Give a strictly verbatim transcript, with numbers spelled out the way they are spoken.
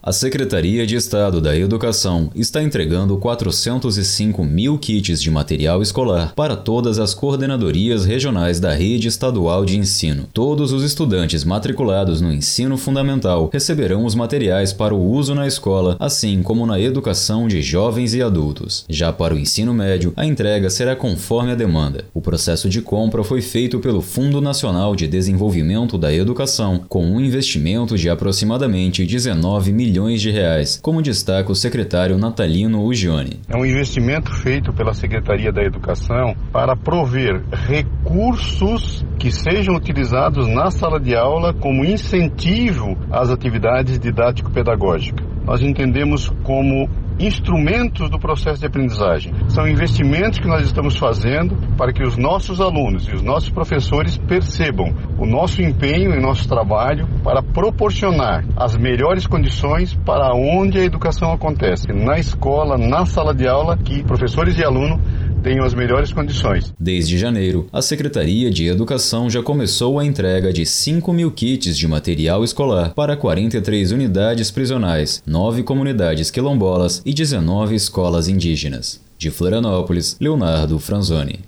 A Secretaria de Estado da Educação está entregando quatrocentos e cinco mil kits de material escolar para todas as coordenadorias regionais da rede estadual de ensino. Todos os estudantes matriculados no ensino fundamental receberão os materiais para o uso na escola, assim como na educação de jovens e adultos. Já para o ensino médio, a entrega será conforme a demanda. O processo de compra foi feito pelo Fundo Nacional de Desenvolvimento da Educação, com um investimento de aproximadamente dezenove milhões de reais, como destaca o secretário Natalino Ugione. É um investimento feito pela Secretaria da Educação para prover recursos que sejam utilizados na sala de aula como incentivo às atividades didático-pedagógicas. Nós entendemos como instrumentos do processo de aprendizagem. São investimentos que nós estamos fazendo para que os nossos alunos e os nossos professores percebam o nosso empenho e nosso trabalho para proporcionar as melhores condições para onde a educação acontece, na escola, na sala de aula, que professores e alunos tenham as melhores condições. Desde janeiro, a Secretaria de Educação já começou a entrega de cinco mil kits de material escolar para quarenta e três unidades prisionais, nove comunidades quilombolas e dezenove escolas indígenas. De Florianópolis, Leonardo Franzoni.